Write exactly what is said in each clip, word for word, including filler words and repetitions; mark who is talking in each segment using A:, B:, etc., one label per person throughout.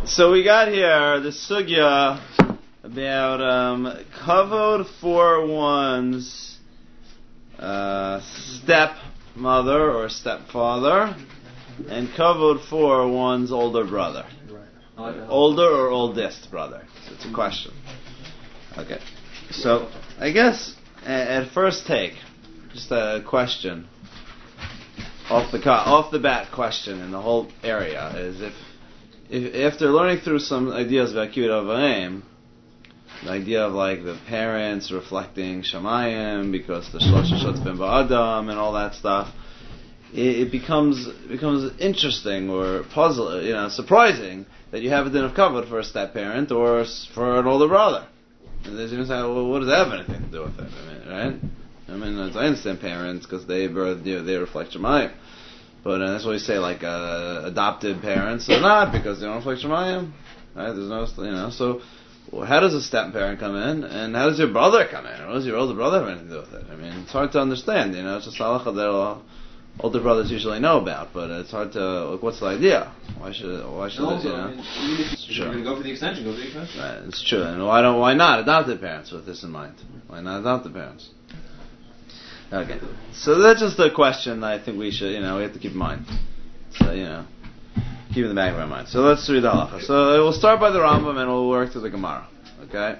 A: So we got here the sugya about um, kavod for one's uh, stepmother or stepfather, and kavod for one's older brother. Right. Older or oldest brother. So it's a question. Okay. So I guess at, at first take, just a question off the off the bat question in the whole area is if. If, after learning through some ideas about Kibbud Av V'Em, the idea of like the parents reflecting Shamayim because the Shlosh Shot Ben Ba'adam and all that stuff, it, it becomes becomes interesting or puzzle, you know, surprising that you have a din of kavod for a step parent or for an older brother. And then you say, well, what does that have anything to do with it? I mean, right? I mean, I understand parents because they birth, you know, they reflect Shamayim. But uh, that's what we say, like uh, adopted parents or not, because they don't reflect Shemayim. Right? There's no, you know. So, well, how does a step parent come in, and how does your brother come in? Or what does your older brother have anything to do with it? I mean, it's hard to understand. You know, it's just halacha that older brothers usually know about, but it's hard to. Like, what's the idea? Why should? Why should?
B: Also,
A: you know?
B: I mean, if you're going to go for the extension, go for the extension.
A: Right, it's true. And why don't? Why not adopted parents with this in mind? Why not adopted parents? Okay, so that's just a question I think we should, you know, we have to keep in mind. So, you know, keep in the back of our mind. So let's read the halacha. So we'll start by the Rambam and we'll work through the Gemara. Okay?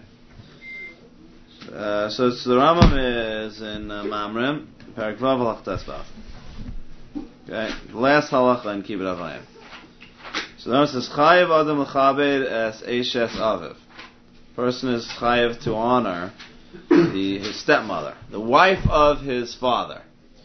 A: Uh, so it's, the Rambam is in uh, Mamrim, Perek Vav Halach Tesvav. Okay? The last halacha in Kibbud Av V'Em. So now it says, Chayev Adam L'chabed Es Eishes Aviv. Person is chayev to honor The, his stepmother, the wife of his father.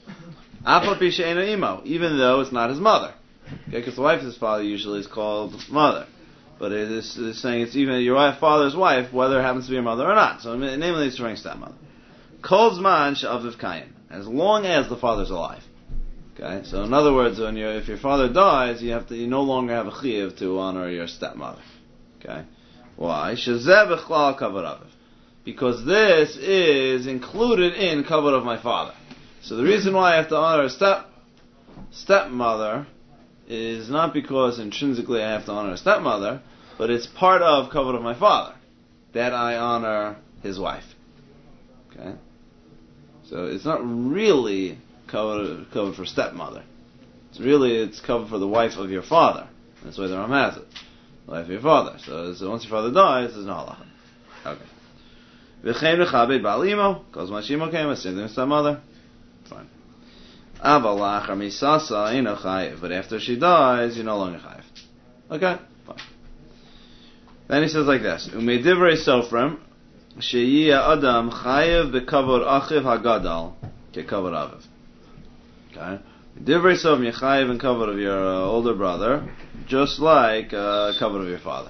A: Even though it's not his mother. Okay, because the wife of his father usually is called mother. But it is it's saying it's even your wife, father's wife, whether it happens to be your mother or not. So namely it's referring stepmother. Kol zman she'aviv kayim. As long as the father's alive. Okay, so in other words, when you if your father dies, you have to you no longer have a chiyuv to honor your stepmother. Okay? Why? Shezeh b'chlal kavod aviv. Because this is included in kavod of my father. So the reason why I have to honor a step stepmother is not because intrinsically I have to honor a stepmother, but it's part of kavod of my father that I honor his wife. Okay, so it's not really kavod kavod for stepmother. It's really it's kavod for the wife of your father. That's why the Ram has it, the wife of your father. So, so once your father dies, there's no halacha. Okay. V'chein v'chabed ba'al imo, because when Shimo came, I sing to his stepmother. Fine. Aval lachar misasa ino chayiv, but after she dies, you're no longer chayiv. Okay, fine. Then he says like this: Umedivrei sofrim sheyiya adam chayiv bekavod achiv hagadal kekavod aviv. Okay, divrei sofrim yechayiv in kavod of your uh, older brother, just like uh, kavod of your father.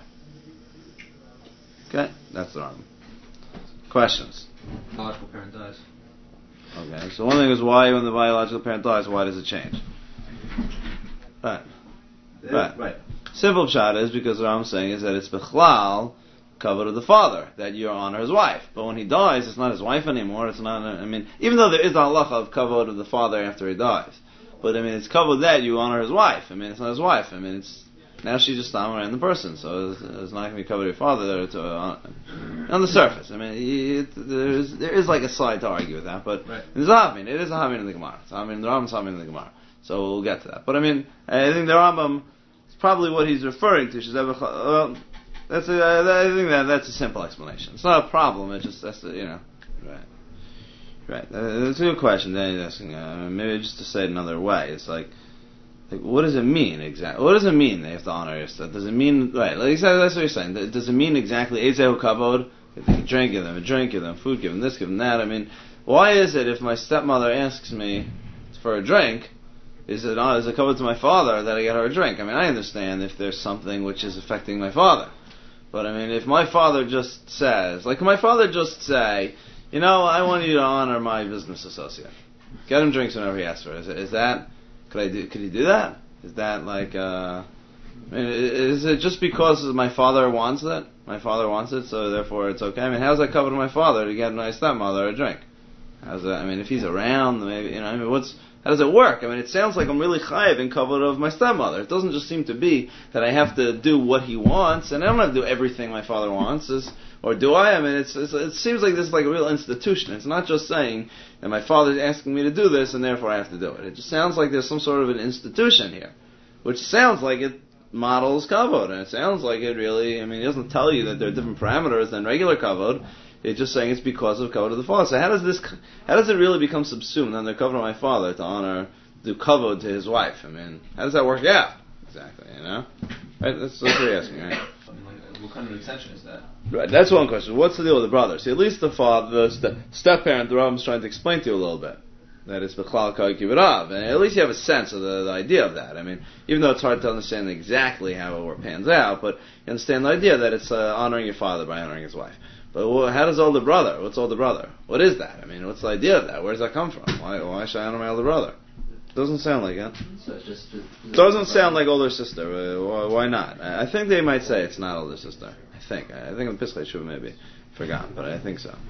A: Okay, that's the wrong. Questions?
B: Biological parent dies.
A: Okay, so one thing is why when the biological parent dies, why does it change? Right. Right. Right. Simple pshat is because what I'm saying is that it's bechlal kavod of the father, that you honor his wife. But when he dies, it's not his wife anymore, it's not, I mean, even though there is a halacha of kavod of the father after he dies. But I mean, it's kavod that you honor his wife. I mean, it's not his wife. I mean, it's, now she's just honoring the person, so it's, it's not going to be covered your father there to, uh, on the surface. I mean, it, there is there is like a side to argue with that, but right. It's a hamin. It is a hamin in the Gemara. It's a hamin. The Rambam's hamin in the Gemara. So we'll get to that. But I mean, I think the Rambam is probably what he's referring to. Well, that's a, I think that that's a simple explanation. It's not a problem. It's just that's a, you know, right, right. That's a good question. Then he's asking. Uh, maybe just to say it another way, it's like. Like, what does it mean exactly? What does it mean they have to honor your stuff? Does it mean right? Like exactly that's what you're saying. Does it mean exactly Ezehu kavod? If they drink, give them a drink, give them food, give them this, give them that. I mean, why is it if my stepmother asks me for a drink, is it oh, is it kavod to my father that I get her a drink? I mean, I understand if there's something which is affecting my father, but I mean, if my father just says, like, my father just say, you know, I want you to honor my business associate, get him drinks whenever he asks for it. Is, is that Could I do? Could he do that? Is that like? Uh, I mean, is it just because my father wants it? My father wants it, so therefore it's okay. I mean, how's that covered my father to get my stepmother a drink? How's that? I mean, if he's around, maybe you know. I mean, what's How does it work? I mean, it sounds like I'm really chayiv in kavod of my stepmother. It doesn't just seem to be that I have to do what he wants, and I don't have to do everything my father wants. It's, or do I? I mean, it's, it's, it seems like this is like a real institution. It's not just saying that my father's asking me to do this, and therefore I have to do it. It just sounds like there's some sort of an institution here, which sounds like it models kavod, and it sounds like it really, I mean, it doesn't tell you that there are different parameters than regular kavod. It's just saying it's because of kavod of the father. So how does this, how does it really become subsumed under kavod of my father to honor, do kavod to his wife? I mean, how does that work out? Exactly, you know? Right, that's, that's what you're asking, right?
B: What kind of extension is that?
A: Right, that's one question. What's the deal with the brother? See, at least the father, the step-parent, the Rambam's trying to explain to you a little bit. That it's b'chlal kol kivirav, and at least you have a sense of the, the idea of that. I mean, even though it's hard to understand exactly how it pans out, but you understand the idea that it's uh, honoring your father by honoring his wife. But well, how does older brother? What's older brother? What is that? I mean, what's the idea of that? Where does that come from? Why, why should I honor my older brother? Doesn't sound like it.
B: So it's just, just
A: Doesn't sound like older sister. Uh, why, why not? I think they might say it's not older sister. I think. I think the Pischei Shuvah maybe forgot, but I think so.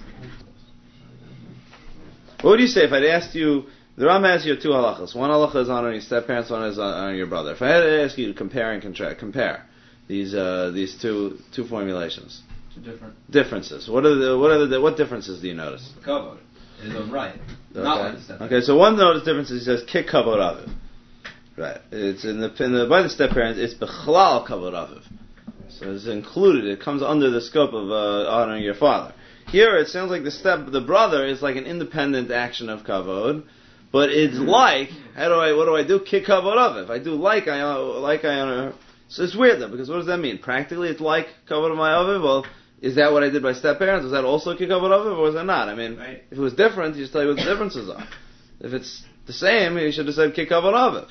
A: What would you say if I'd asked you, the Ram asked you two halachas. One halacha is honoring your step-parents, one is honoring your brother. If I had to ask you to compare and contrast, compare these uh, these two two formulations.
B: Two different
A: differences. What are the what are the what differences do you notice?
B: Kavod. In his own right.
A: Okay.
B: Not like the step.
A: Okay, so one notice difference is he says kick kavod aviv. Right. It's in the in the by the step-parents, it's bechlal kavod aviv. So it's included, it comes under the scope of uh, honoring your father. Here it sounds like the step, the brother is like an independent action of kavod, but it's like, how do I, what do I do? Kick kavod aviv. If I do like I like I honor. So it's weird though, because what does that mean? Practically, it's like kavod of my aviv. Well, is that what I did by step parents? Is that also kick kavod aviv, or is that not? I mean,
B: right.
A: If it was different, you just tell you what the differences are. If it's the same, you should have said kick kavod aviv.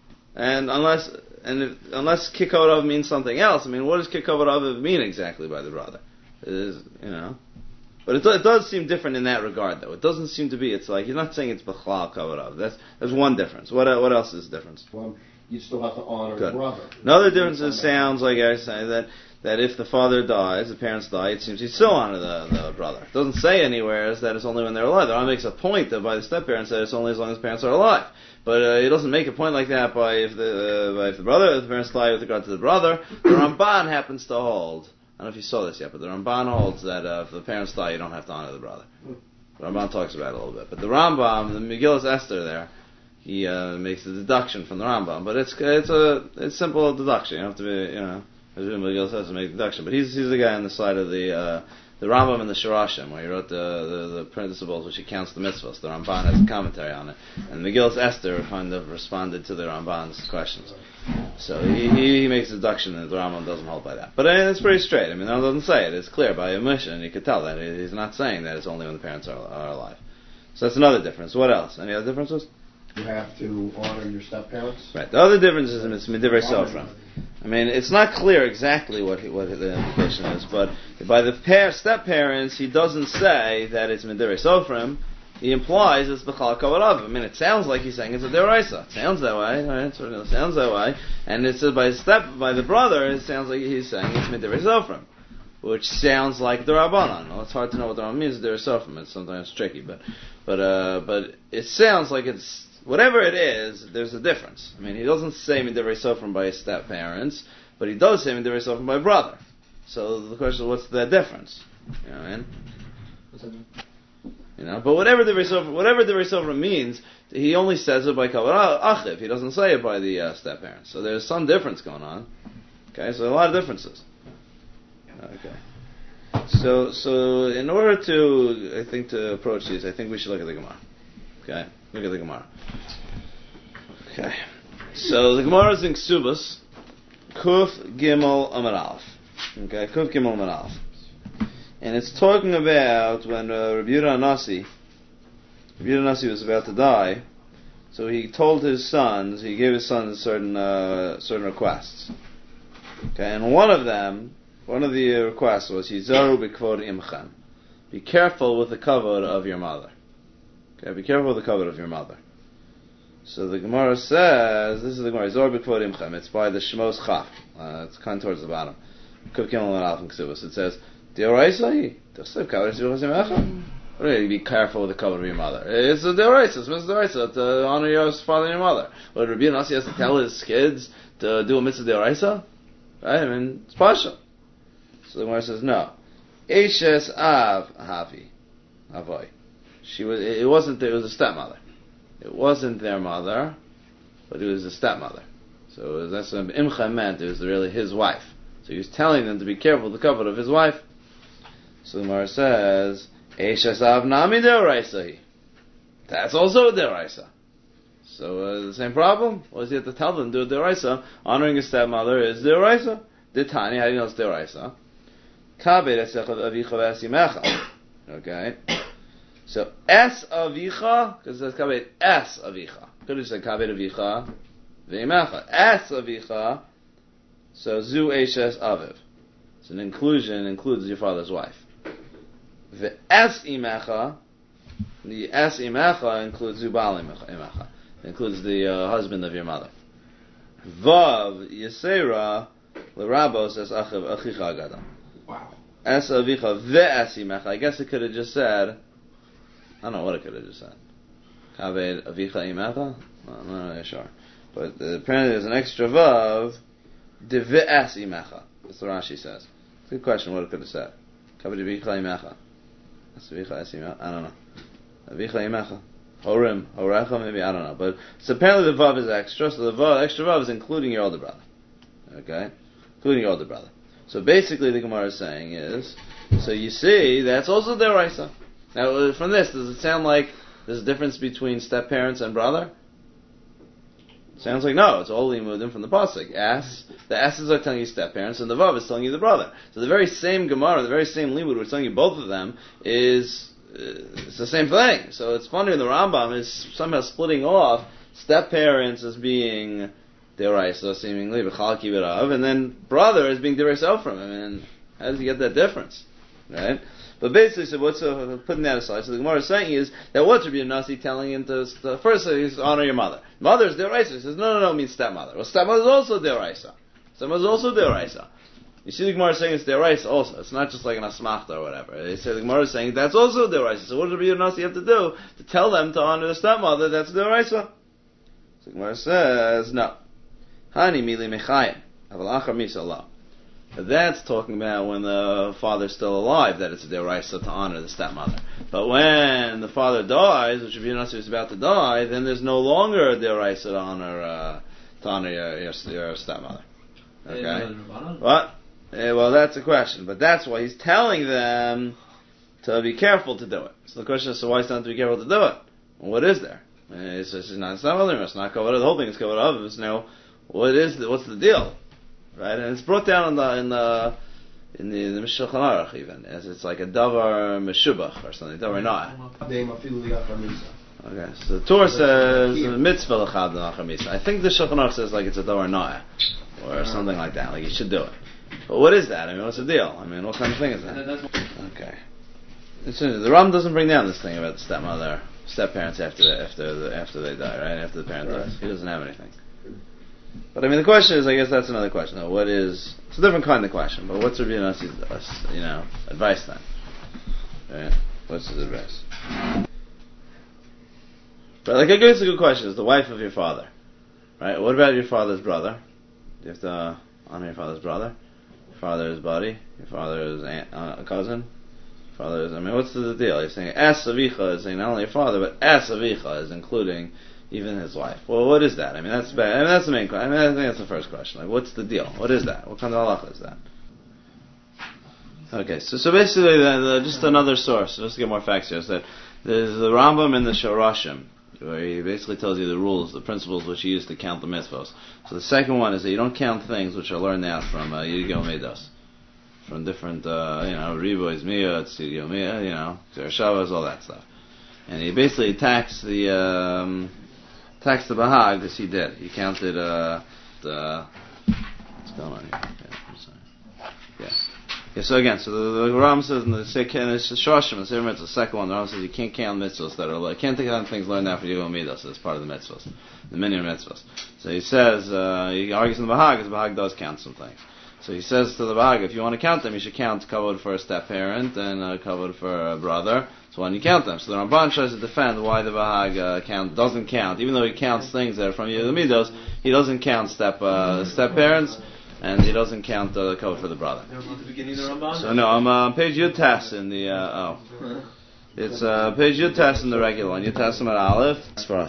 A: And unless and if, unless kick kavod aviv means something else, I mean, what does kick kavod aviv mean exactly by the brother? It is, you know. But it, do, it does seem different in that regard, though. It doesn't seem to be. It's like he's not saying it's b'chlal kavod aviv. That's that's one difference. What what else is the difference?
C: Well, you still have to honor
A: Good.
C: the brother.
A: Another difference is sounds like I say that that if the father dies, the parents die, it seems he still honor the, the brother. It doesn't say anywhere that it's only when they're alive. The Rambam makes a point that by the step parents that it's only as long as the parents are alive. But uh, he doesn't make a point like that by if the uh, by if the brother, if the parents die with regard to the brother. The Ramban happens to hold. I don't know if you saw this yet, but the Ramban holds that uh, if the parents die, you don't have to honor the brother. The Ramban talks about it a little bit. But the Rambam, the Megillas Esther there, he uh, makes a deduction from the Rambam. But it's it's a it's simple deduction. You don't have to be, you know, as Megillas Esther make a deduction. But he's he's the guy on the side of the uh, the Rambam and the Shirashim, where he wrote the, the, the principles which he counts the mitzvahs. The Ramban has a commentary on it. And Megillas Esther kind of responded to the Ramban's questions. So he, he, he makes a deduction that the Rambam doesn't hold by that. But I mean, it's pretty straight. I mean, the Rambam doesn't say it. It's clear by omission. You could tell that. He's not saying that it's only when the parents are, are alive. So that's another difference. What else? Any other differences?
C: You have to honor your step-parents.
A: Right. The other difference is it's Midivrei Sofrim. I mean, it's not clear exactly what he, what the implication is, but by the pair step-parents, he doesn't say that it's Midivrei Sofrim. He implies it's b'chal kavod aviv. I mean, it sounds like he's saying it's a deraisa. It sounds that way, right? It sounds that way. And it's uh, by step by the brother. It sounds like he's saying it's midivrei sofrim, which sounds like the Rabbanan. Well, it's hard to know what the Rabbanan means. Midivrei sofrim. It's sometimes tricky, but but uh, but it sounds like it's whatever it is. There's a difference. I mean, he doesn't say midivrei sofrim by his step parents, but he does say midivrei sofrim by brother. So the question is, what's the difference? You know what I mean?
B: What's that mean?
A: You know, but whatever the Risovra, whatever the Risovra means, he only says it by kavod achiv. He doesn't say it by the uh, step parents. So there's some difference going on. Okay, so a lot of differences. Okay. So, so in order to, I think, to approach these, I think we should look at the Gemara. Okay, look at the Gemara. Okay. So the Gemara is in Ksubas, Kuf Gimel Amar Aleph. Okay, Kuf Gimel Amar Aleph. And it's talking about when uh, Rabbi Yehuda Nasi, Rabbi Yehuda Nasi was about to die, so he told his sons, he gave his sons certain uh, certain requests. Okay, and one of them, one of the requests was, Yizaru b'kvod imchem. Be careful with the kavod of your mother. Okay, be careful with the kavod of your mother. So the Gemara says, this is the Gemara, Yizaru b'kvod imchem. It's by the Shmos Chaf. Uh, it's kind of towards the bottom. Kuf Gimel Amar Aleph in Ksubos. It says, Really, be careful with the cover of your mother. It's a deraisa. It's mitzvah deraisa to honor your father and your mother. But Rabbi Nasi has to tell his kids to do a mitzvah deraisa, right? I mean, it's partial. So the Gemara says no. Eishes av havi avoy. She was. It wasn't. It was a stepmother. It wasn't their mother, but it was a stepmother. So it was, that's what imcha meant. It was really his wife. So he was telling them to be careful with the cover of his wife. So the Gemara says, Eishes av nami deoraisa. That's also a deoraisa. So uh, the same problem. What does he have to tell them to do a deoraisa? Honoring his stepmother is deoraisa. Ditani, how do you know it's deoraisa? Kabed esechad avicha v'esimecha. Okay. So es avicha, because it says kabed es avicha. Could have said kabed avicha v'emecha. Es avicha. So zu eishes aviv. So an inclusion includes your father's wife. The es imecha, the es imecha includes zu bal imecha. It includes the uh, husband of your mother. Vav yisera l'rabos es achiv achicha agadam.
C: Wow. Es
A: avicha ve'es imecha. I guess it could have just said, I don't know what it could have just said. Kaved avicha imecha? I'm not really sure. But uh, apparently there's an extra vav, de ve'es imecha. That's what Rashi says. It's a good question what it could have said. Kaved avicha imecha. That's avicha es imecha. I don't know. Avicha imecha. Horim, horecha, maybe, I don't know. But so apparently the vav is extra, so the vav, extra vav is including your older brother. Okay? Including your older brother. So basically the Gemara is saying is, so you see, that's also deraisa. Now from this, does it sound like there's a difference between step parents and brother? Sounds like no, it's all limudim from the pasuk. S, the S's are telling you step parents, and the vav is telling you the brother. So the very same Gemara, the very same limud, which is telling you both of them, is it's the same thing. So it's funny, the Rambam is somehow splitting off step parents as being deraisa, seemingly, b'chal kibirav, and then brother as being deraisa from him. And how does he get that difference? Right? But basically, so what's uh, putting that aside? So the Gemara is saying is that what's Rabbi Nasi telling him to, to first he's honor your mother. Mother's deraisa. He says no, no, no, it means stepmother. Well, stepmother is also deraisa. Stepmother is also deraisa. You see the Gemara saying it's deraisa also. It's not just like an asmachta or whatever. They say the Gemara is saying that's also deraisa. So what does Rabbi Nasi have to do to tell them to honor the stepmother? That's deraisa. So the Gemara says no. Hani mili mechayim aval achar misa Allah. That's talking about when the father's still alive, that it's a deraisa to honor the stepmother. But when the father dies, which Rabbi Nasi is about to die, then there's no longer a deraisa to honor uh, to honor your, your, your stepmother. Okay. What? Yeah, well, that's a question, but that's why he's telling them to be careful to do it. So the question is, so why is it not to be careful to do it? Well, what is there? It's just it's not it's not it's not covered. The whole thing is covered up. It's now what is the, what's the deal, right? And it's brought down in the in the in the, the Shulchan Aruch even as it's like a davar meshubach or something, davar na'ah. Okay, so the Torah says a mitzvah l'chad l'achar. I think the Shulchan Aruch says like it's a davar na'ah or something like that. Like you should do it. But what is that? I mean, what's the deal? I mean, what kind of thing is that? Okay. The Ram doesn't bring down this thing about the stepmother, step-parents after the, after the, after they die, right? After the parent dies. He doesn't have anything. But I mean, the question is, I guess that's another question. Though. What is, it's a different kind of question, but what's Rabbi Nasi's, you know, advice then? Right? What's his advice? But like, I guess a good question is the wife of your father, right? What about your father's brother? Do you have to honor your father's brother? Your father's buddy? Your father's aunt, uh, cousin? Your father's, I mean, what's the deal? You're saying Es Avicha is saying not only your father, but Es Avicha is including even his wife. Well, what is that? I mean, that's bad. I mean, that's the main question. I mean, I think that's the first question. Like, what's the deal? What is that? What kind of halacha is that? Okay, so so basically, the, the, just another source, just to get more facts here, is that there's the Rambam in the Shorashim, where he basically tells you the rules, the principles which he used to count the mitzvos. So the second one is that you don't count things which are learned out from uh, Yidgel Midas, from different, uh, you know, Ribois Miyot, Yidgel Miyot, you know, Tereshavas, all that stuff. And he basically attacks the um, attacks the Bahag as he did. He counted uh, the what's going on here? Yeah, I'm sorry. Yeah. Yeah, so again, so the, the Ram says in the second, it's Shoshim, the mitzvah, the second one, the Ram says you can't count mitzvahs that are, like, can't take on things learned out for Yigol Midas, so it's part of the mitzvahs, the many mitzvahs. So he says, uh, he argues in the Bahag, because the Bahag does count some things. So he says to the Bahag, if you want to count them, you should count kavod for a step parent and uh, kavod for a brother. So when you count them, so the Ramban tries to defend why the Bahag uh, count doesn't count, even though he counts things that are from Yehuda Midos, he doesn't count step uh, step parents, and he doesn't count the uh, kavod for the brother.
B: At the beginning of the Ramban?
A: So no, I'm uh, on page Yud Tes in the uh, oh, it's uh, page Yud Tes in the regular one. Yud Tes at Aleph.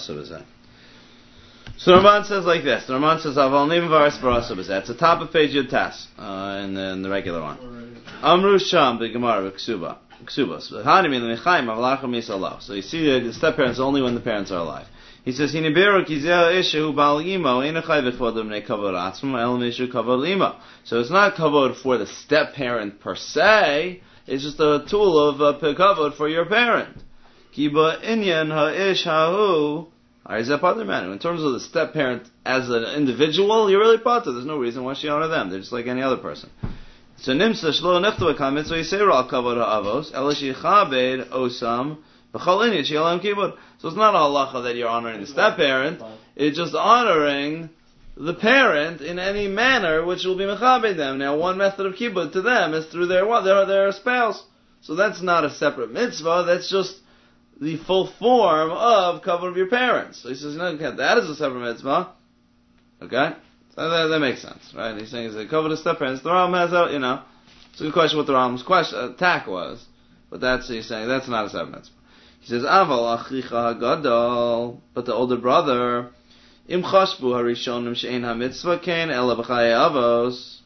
A: So the Ramban says like this. The Ramban says, "Aval nivim varas barasa b'zeh." It's the top of page Yud Tes uh, in, the, in the regular one. Amru sham b'gemara b'ksuba ksubas. Hanim in the mechaim avlacham misalav. So you see that the step parents only when the parents are alive. He says, "Hiniberu kizeh isha hu bal imo enachay v'chodem ne kavod atzma el mishu kavod imo." So it's not kavod for the step parent per se. It's just a tool of uh, kavod for your parent. Kiba inyan ha'ish hahu. In terms of the step parent as an individual, you're really potter. There's no reason why she honor them. They're just like any other person. So nimsa shlo nechtu akam mitzvah yisera al kavod ha'avos elashi chabed osam b'chol inyan she'alam kibud. So it's not a halacha that you're honoring the step parent. It's just honoring the parent in any manner which will be mechabed them. Now, one method of kibud to them is through their what? Their their spouse. So that's not a separate mitzvah. That's just the full form of kavod of your parents. So he says, no, that is a separate mitzvah. Okay? So that, that makes sense, right? He's saying, he's kavod of step parents. The Ram has a, you know, it's a good question what the Ram's question, attack was. But that's, he's saying, that's not a separate mitzvah. He says, aval achicha hagadol, but the older brother, im chashbu harishonim she'ein ha-mitzvah ken ela b'chaye avos.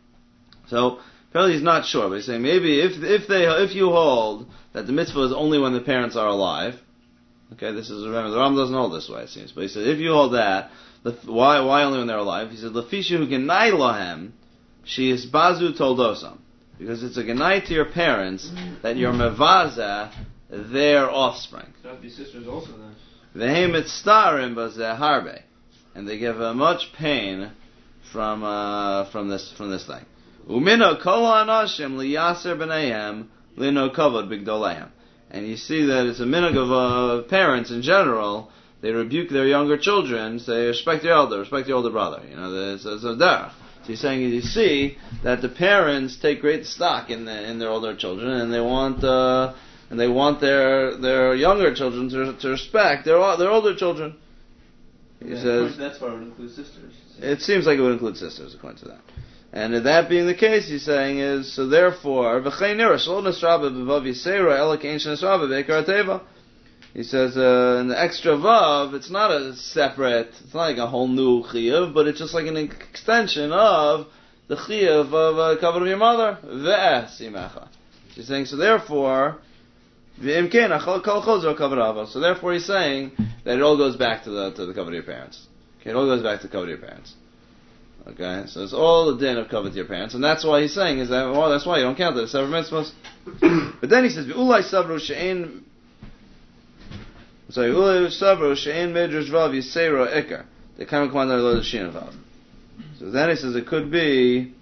A: So, apparently he's not sure, but he's saying, maybe if, if they, if you hold that the mitzvah is only when the parents are alive. Okay, this is, remember, the Ram doesn't hold this way, it seems. But he said, if you hold that, the, why why only when they're alive? He said, Lefisha who genai lahem, she is bazu toldosam. Because it's a genai to your parents that you're mevaza their offspring.
B: So that'd be sisters also then.
A: Vehem itztarim bazeh harbe. And they give uh, much pain from uh, from this from this thing. Umino kol ha'anashim liyaser b'neihem lino kavod bigdolehem. And you see that it's a minhag of uh, parents in general. They rebuke their younger children, say, respect your elder, respect your older brother. You know, it's, it's a derech. So he's saying, you see that the parents take great stock in the, in their older children, and they want uh, and they want their their younger children to to respect their their older children. He
B: yeah,
A: says
B: that's why it would include sisters.
A: It seems like it would include sisters, according to that. And that being the case, he's saying is, so therefore, he says, uh, in the extra vav, it's not a separate, it's not like a whole new chiyuv, but it's just like an extension of the chiyuv of uh, kavod of your mother. He's saying, so therefore, so therefore he's saying that it all goes back to the to the kavod of your parents. Okay, it all goes back to the kavod of your parents. Okay, so it's all the din of kavod to your parents, and that's why he's saying is that well, that's why you don't count it as separate mitzvahs. But then he says, "Ulai savru she'ein." Sorry, "Ulai savru she'ein medrash vav yisera ikar." They come and command the shin vav. So then he says it could be,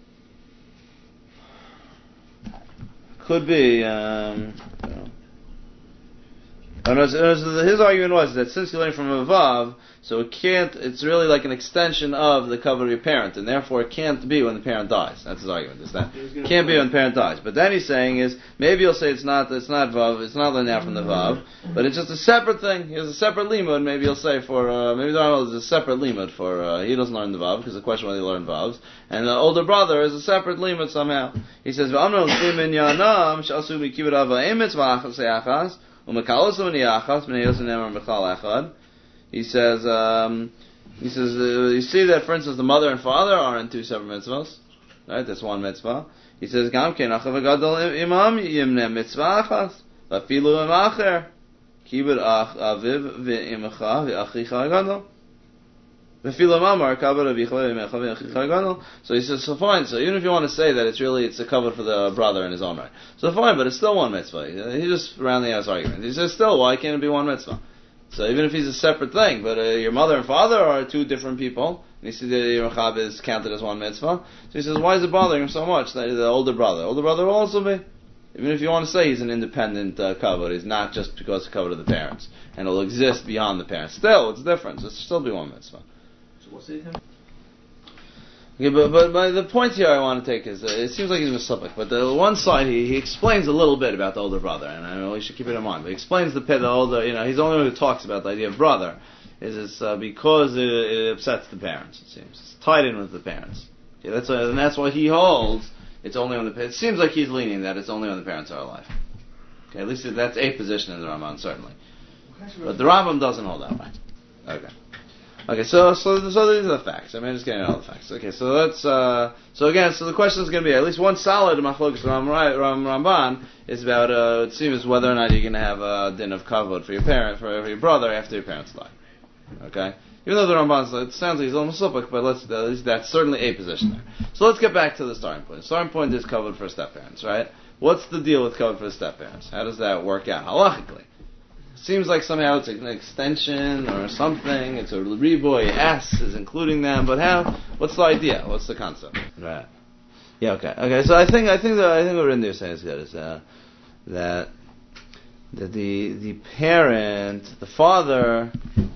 A: could be. Um, you know, and as, as his argument was that since you're learning from a vav, so it can't, it's really like an extension of the kavod of your parent, and therefore it can't be when the parent dies. That's his argument, is that it can't be when the parent dies. But then he's saying is, maybe you'll say it's not, it's not vav, it's not learning out from the vav, but it's just a separate thing. Here's a separate limud, maybe you'll say for, uh, maybe there's a separate limud for, uh, he doesn't learn the vav, because the question whether he learned vavs, and the older brother is a separate limud somehow. He says, v'amnon simin yanam, sh'asu mikibud ava emetz v'achas se'achas, he says, um, he says, uh, you see that, for instance, the mother and father are in two separate mitzvahs, right? That's one mitzvah. He says, "Gam ken achav gadol imam yimne mitzvah achas, vafilu imacher kibud ach aviv ve'imecha ve'achicha gadol." So he says, so fine, so even if you want to say that it's really, it's a cover for the brother in his own right. So fine, but it's still one mitzvah. He just rounding out his argument. He says, still, why can't it be one mitzvah? So even if he's a separate thing, but uh, your mother and father are two different people, and you see that your mechab is counted as one mitzvah, so he says, why is it bothering him so much that the older brother? Older brother will also be. Even if you want to say he's an independent uh, kavod, he's not just because of kavod of the parents, and it'll exist beyond the parents. Still, it's different. So it'll still be one mitzvah.
B: What's it?
A: Okay, but, but but the point here I want to take is uh, it seems like he's misupik, but the one side he, he explains a little bit about the older brother, and I know we should keep it in mind. But he explains the the older, you know, he's the only one who talks about the idea of brother. Is it's uh, because it, it upsets the parents. It seems it's tied in with the parents. Okay, that's why, and that's why he holds it's only when the. It seems like he's leaning that it's only when the parents are alive. Okay, at least that's a position in the Rambam certainly, but the Rambam doesn't hold that way. Okay. Okay, so so so these are the facts. I mean, I'm just getting all the facts. Okay, so let's. Uh, so again, so the question is going to be at least one solid machlokas Ram, Ram, Ramban is about. Uh, it seems whether or not you're going to have a din of kavod for your parent for, for your brother after your parents die. Okay, even though the Ramban it sounds like he's almost supik, but let's at least that's certainly a position there. So let's get back to the starting point. The starting point is kavod for step parents, right? What's the deal with kavod for the step parents? How does that work out halachically? Seems like somehow it's an extension or something. It's a reboy. S is including them, but how? What's the idea? What's the concept? Right. Yeah. Okay. Okay. So I think I think that I think what Rindir is saying is good. Is uh, that that the the parent, the father,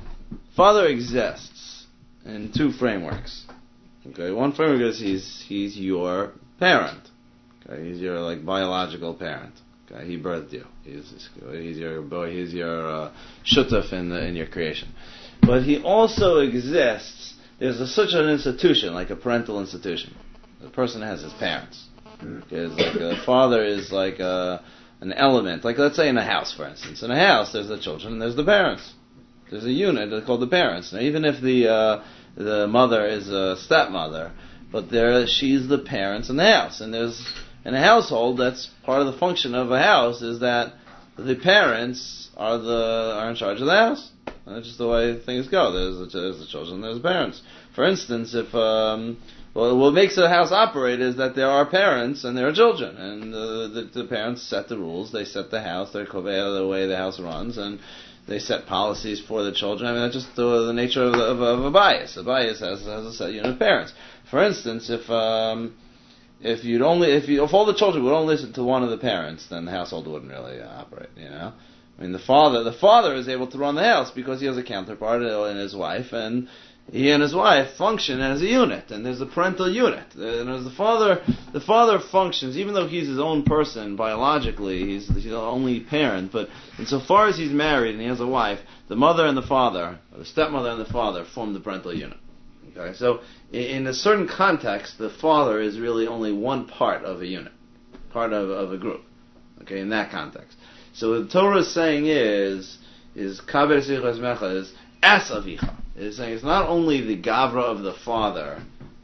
A: father exists in two frameworks. Okay. One framework is he's he's your parent. Okay. He's your like biological parent. Okay, he birthed you. He's, he's your boy. He's your uh, shutaf in the, in your creation. But he also exists. There's a, such an institution, like a parental institution. The person has his parents. Okay, like a father is like a, an element. Like let's say in a house, for instance. In a house, there's the children and there's the parents. There's a unit called the parents. Now, even if the uh, the mother is a stepmother, but there she's the parents in the house, and there's in a household, that's part of the function of a house, is that the parents are the are in charge of the house. And that's just the way things go. There's the, there's the children, there's the parents. For instance, if um, well, what makes a house operate is that there are parents and there are children, and uh, the, the parents set the rules. They set the house. They're kovea the way the house runs, and they set policies for the children. I mean, that's just the, the nature of, the, of, of a bias. A bias has, has a set unit of parents. For instance, if um, If you'd only, if you, if all the children would only listen to one of the parents, then the household wouldn't really uh, operate. You know, I mean, the father, the father is able to run the house because he has a counterpart in his wife, and he and his wife function as a unit, and there's a parental unit. And as the father, the father functions, even though he's his own person biologically, he's, he's the only parent. But insofar as he's married and he has a wife, the mother and the father, or the stepmother and the father, form the parental unit. Okay, so in a certain context, the father is really only one part of a unit, part of, of a group. Okay, in that context. So what the Torah is saying is, is kaber sichos mecha is as avicha. It is saying it's not only the gavra of the father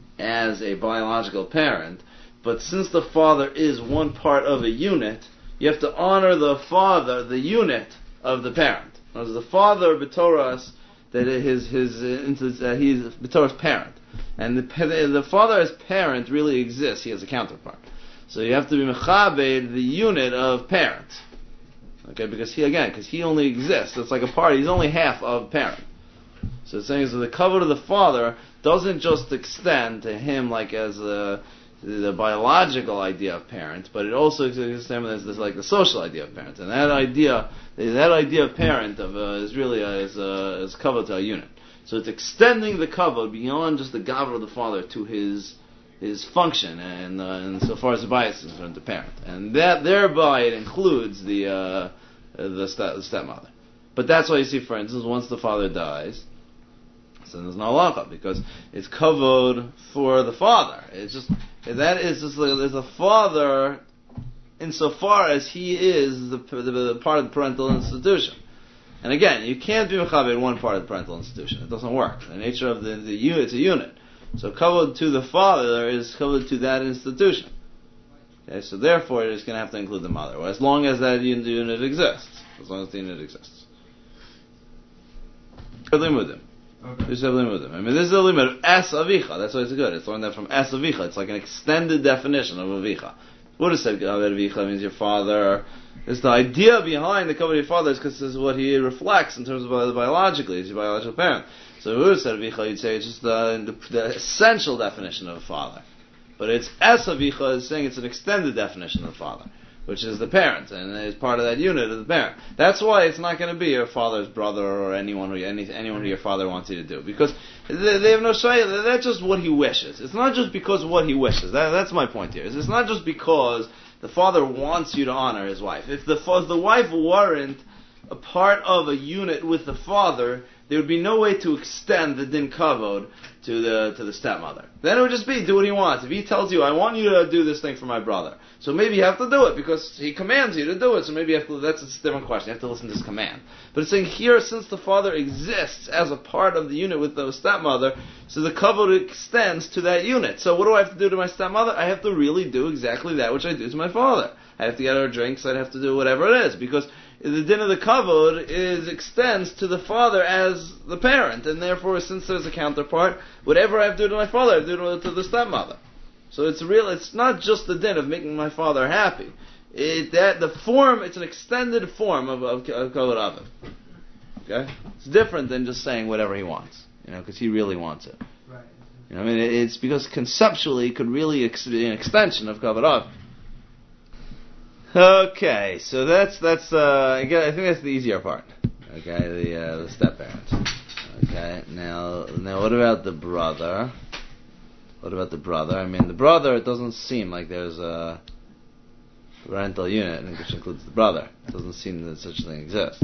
A: as a biological parent, but since the father is one part of a unit, you have to honor the father, the unit of the parent. As the father b'Torah, that his his uh, he's the Torah's parent, and the the father as parent really exists. He has a counterpart, so you have to be mechabed the unit of parent. Okay, because he again, because he only exists. It's like a part. He's only half of parent. So it's saying that the cover of the father doesn't just extend to him like as a the biological idea of parent, but it also extends as this, like the social idea of parent, and that idea, that idea of parent of uh, is really uh, is uh, is covered to a unit. So it's extending the cover beyond just the gavra of the father to his his function, and uh, and so far as the bias is concerned, the parent, and that thereby it includes the uh, the, step, the stepmother. But that's why you see, for instance, once the father dies, so there's no halacha because it's covered for the father. It's just that is just is a father insofar as he is the, the, the part of the parental institution. And again, you can't be mechaber in one part of the parental institution. It doesn't work. The nature of the the unit, it's a unit. So covered to the father is covered to that institution. Okay, so therefore it is going to have to include the mother, well, as long as that unit exists. As long as the unit exists. Okay. This is a limud. I mean, this is a limit of as avicha. That's why it's good. It's learned that from as avicha. It's like an extended definition of avicha. What is said avicha means your father. It's the idea behind the cover of your father is because this is what he reflects in terms of biologically. He's your biological parent. So what is said avicha? You'd say it's just the, the, the essential definition of a father. But it's as avicha is saying it's an extended definition of the father. which is the parent, and is part of that unit of the parent. That's why it's not going to be your father's brother or anyone who any, anyone who your father wants you to do, because they, they have no shayla. That's just what he wishes. It's not just because of what he wishes. That, that's my point here. It's not just because the father wants you to honor his wife. If the if the wife weren't a part of a unit with the father, there would be no way to extend the din kavod to the to the stepmother. Then it would just be, do what he wants. If he tells you, I want you to do this thing for my brother, so maybe you have to do it because he commands you to do it, so maybe you have to, that's a different question. You have to listen to his command. But it's saying here, since the father exists as a part of the unit with the stepmother, so the kavod extends to that unit. So what do I have to do to my stepmother? I have to really do exactly that which I do to my father. I have to get her drinks, I'd have to do whatever it is, because the din of the kavod is extends to the father as the parent, and therefore, since there's a counterpart, whatever I have to do to my father, I have to do to the stepmother. So it's real. It's not just the din of making my father happy. It, that the form, it's an extended form of, of, of kavod aviv. Okay, it's different than just saying whatever he wants, you know, because he really wants it.
D: Right.
A: You know, I mean, it, it's because conceptually it could really ex- be an extension of kavod aviv. Okay, so that's that's uh, I guess- I think that's the easier part. Okay, the uh, the step parent. Okay, now now what about the brother? What about the brother? I mean, the brother, it doesn't seem like there's a parental unit which includes the brother. It doesn't seem that such a thing exists.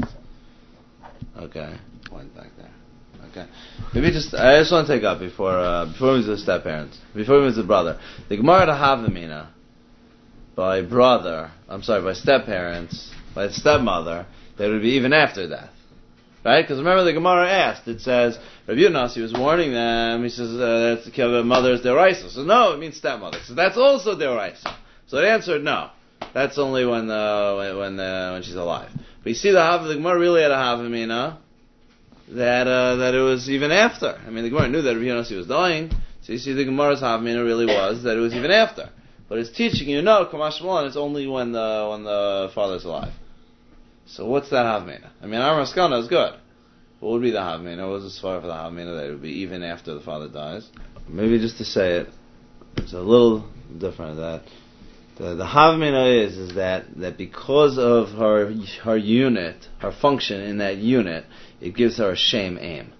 A: Okay, went back there. Okay, maybe just I just want to take up before uh, before we move to the step parents, before we move to the brother. The Gemara to Havamina. By brother, I'm sorry, by step-parents, by stepmother, that would be even after death. Right? Because remember the Gemara asked, it says, Rabbi Yonas, he was warning them, he says, uh, that's the mother's deraisa. So no, it means stepmother. So that's also deraisa. So they answered, no. That's only when uh, when when, uh, when she's alive. But you see, the, Hav, the Gemara really had a Havamina, that uh, that it was even after. I mean, the Gemara knew that Rabbi Yonas was dying, so you see the Gemara's Havamina really was that it was even after. But it's teaching you, no, Kamash Malan, it's only when the when the father's alive. So what's that Havmina? I mean, our Maskana is good. What would be the Havmina? What was the svara for the Havmina that it would be even after the father dies? Maybe just to say it, it's a little different. That the, the Havmina is is that, that because of her her unit, her function in that unit, it gives her a shame aim.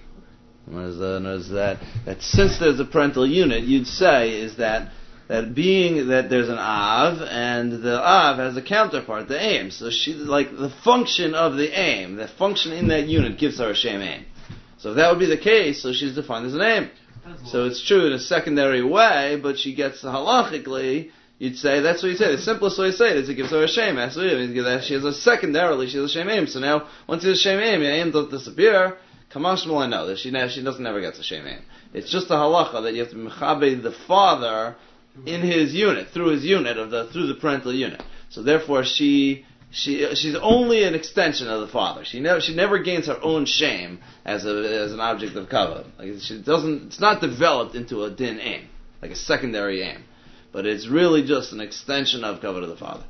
A: Notice that that since there's a parental unit, you'd say is that. That being that there's an Av, and the Av has a counterpart, the aim. So she, like, the function of the aim, the function in that unit gives her a shame aim. So if that would be the case, so she's defined as an aim. So it's true in a secondary way, but she gets halachically, you'd say, that's what you say, the simplest way to say it is it gives her a shame. She has a secondarily, she has a shame aim. So now, once she has a shame aim, the aim doesn't disappear. Kamash Malay, no, that she, she doesn't never get a shame aim. It's just a halacha that you have to mechabe the father in his unit, through his unit of the through the parental unit. So therefore, she she she's only an extension of the father. She never she never gains her own shame as a as an object of kavod. Like she doesn't. It's not developed into a din aim, like a secondary aim, but it's really just an extension of kavod of the father.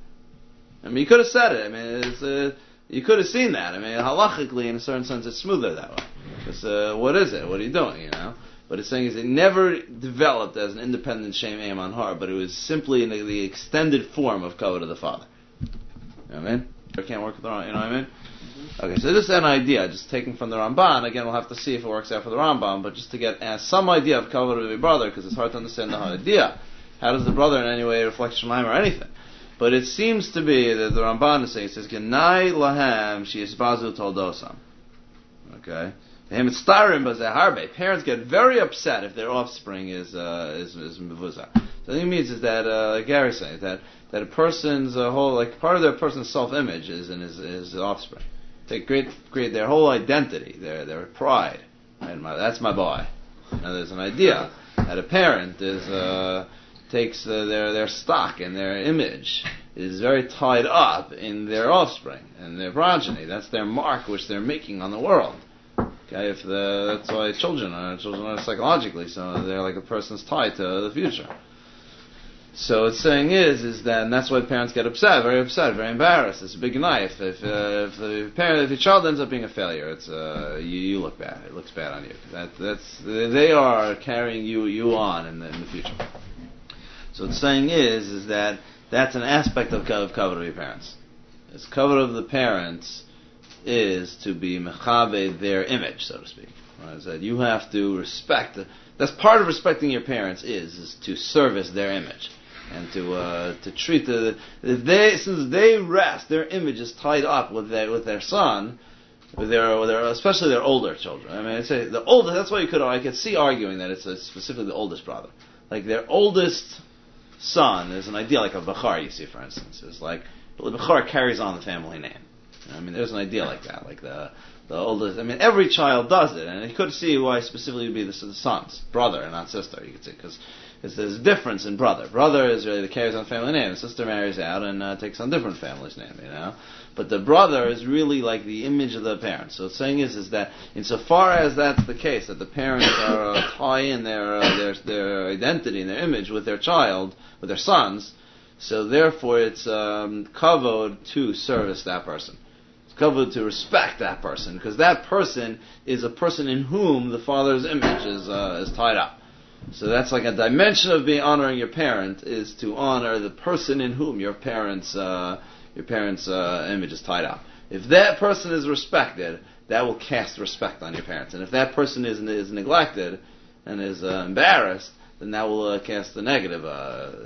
A: I mean, you could have said it. I mean, it's uh, you could have seen that. I mean, halachically, in a certain sense, it's smoother that way. Because uh, what is it? What are you doing? You know. But it's saying is it never developed as an independent shame aim on her, but it was simply in the, the extended form of kavod of the father. You know what I mean? It can't work with the Rambam, you know what I mean? Okay, so this is an idea, just taken from the Ramban. Again, we'll have to see if it works out for the Rambam, but just to get uh, some idea of kavod of a brother, because it's hard to understand the idea. How does the brother in any way reflect Shemaim or anything? But it seems to be that the Ramban is saying, it says, Genai lahem she'isbazu toldosam. Okay? Parents get very upset if their offspring is uh, is, is mevuza. So what it means is that uh, Gary saying that that a person's uh, whole like part of their person's self-image is in his, his offspring. Take great great their whole identity, their their pride. And my, that's my boy. Now there's an idea that a parent is uh, takes uh, their their stock and their image is very tied up in their offspring and their progeny. That's their mark which they're making on the world. Okay, if the that's why children are children are psychologically, so they're like a person's tie to the future. So what's saying is is that and that's why parents get upset, very upset, very embarrassed. It's a big knife. If uh, if the parent if your child ends up being a failure, it's uh, you, you look bad. It looks bad on you. That that's they are carrying you you on in the, in the future. So what it's saying is, is that that's an aspect of, of covet of your parents. It's covet of the parents is to be mechabe their image, so to speak. Right? So that you have to respect. That's part of respecting your parents is is to service their image and to uh, to treat the they since they rest, their image is tied up with their with their son, with their, with their especially their older children. I mean, I say the older. That's why you could I could see arguing that it's a, specifically the oldest brother, like their oldest son is an idea like a bachar. You see, for instance, is like the bachar carries on the family name. I mean, there's an idea like that, like the the oldest. I mean, every child does it, and you could see why specifically would be the, the son's brother and not sister. You could see because there's a difference in brother. Brother is really the carries on family name. The sister marries out and uh, takes on different family's name, you know. But the brother is really like the image of the parents. So what saying is, is that insofar as that's the case, that the parents are uh, tie in their, uh, their their identity and their image with their child, with their sons, so therefore it's um, kavod to service that person. It's kavod to respect that person, because that person is a person in whom the father's image is uh, is tied up. So that's like a dimension of being honoring your parent is to honor the person in whom your parents uh, your parents' uh, image is tied up. If that person is respected, that will cast respect on your parents. And if that person is is neglected and is uh, embarrassed, then that will uh, cast the negative uh,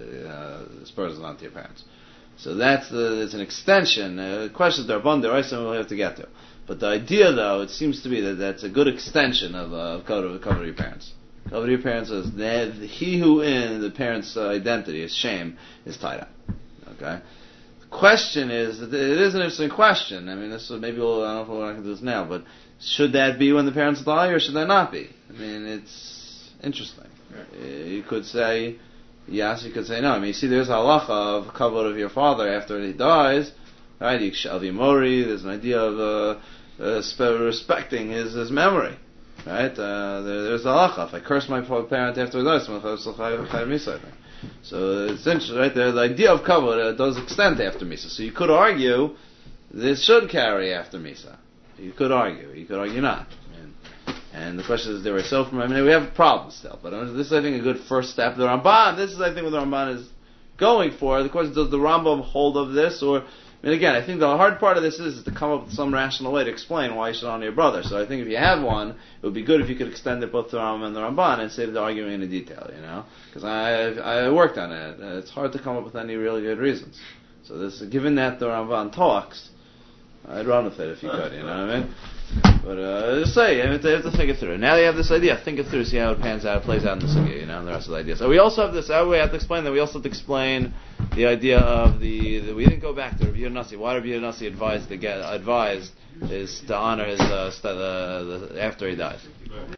A: uh, aspersions onto your parents. So that's the, it's an extension. Uh, questions there are abundant, there are some we'll have to get to. But the idea, though, it seems to be that that's a good extension of uh, cover of your parents. Cover your parents is that he who in the parent's uh, identity, his shame, is tied up. Okay. Question is, it is an interesting question. I mean, this is, maybe we'll, I don't know if we're going to do this now, but should that be when the parents die, or should that not be? I mean, it's interesting. Uh, you could say yes, you could say no. I mean, you see, there's a halacha of kavod of your father after he dies, right? Yikshav Mori. There's an idea of uh, uh, respecting his, his memory, right? Uh, there, there's a halacha. If I curse my parent after he dies, I'm chayav misa, I think. So it's interesting, right? The, the idea of kavod uh, does extend after Misa. So you could argue this should carry after Misa. You could argue. You could argue not. And, and the question is, there were so from. I mean, we have problems still, but this is, I think, a good first step. The Ramban. This is, I think, what the Ramban is going for. The question is, does the Rambam hold of this, or? I mean, again, I think the hard part of this is, is to come up with some rational way to explain why you should honor your brother. So I think if you had one, it would be good if you could extend it both to the Rambam and the Ramban and save the arguing in detail, you know? Because I I worked on it. It's hard to come up with any really good reasons. So this, given that the Ramban talks, I'd run with it if you could, you know what I mean? But uh, just say, you have, to, you have to think it through. Now you have this idea, think it through, see how it pans out, plays out in the sugya, you know, and the rest of the ideas. So we also have this, we have to explain that we also have to explain the idea of the, the we didn't go back to Rabbi Yonasi. Why Rabbi Yonasi advised to get advised is to honor his uh, st- uh, the, after he dies.